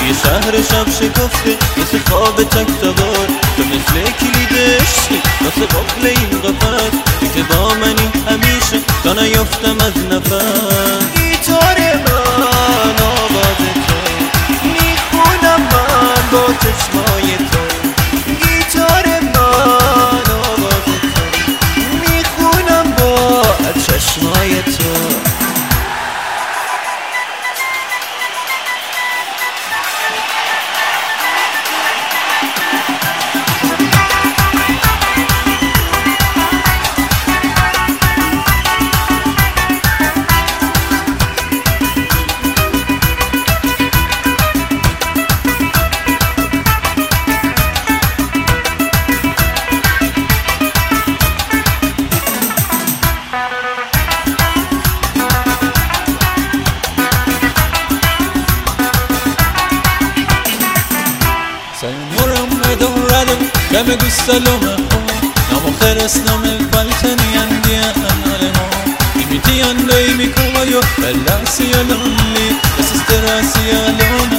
توی شهر شب شکفته مثل خواب تک تبار، تو مثل کلید عشقی واسه قفل این قفس، تو که با منی همیشه تا نیفتم از نفس. گیتار من آواز تو میخونم من با چشمای تو، گیتار من آواز تو میخونم با چشمای تو. Che mi gusta l'uomo, no mujeres no me faltan ni andiamo i mi ti ando y mi caballo, bella sia lonely, esa estera sia lonely.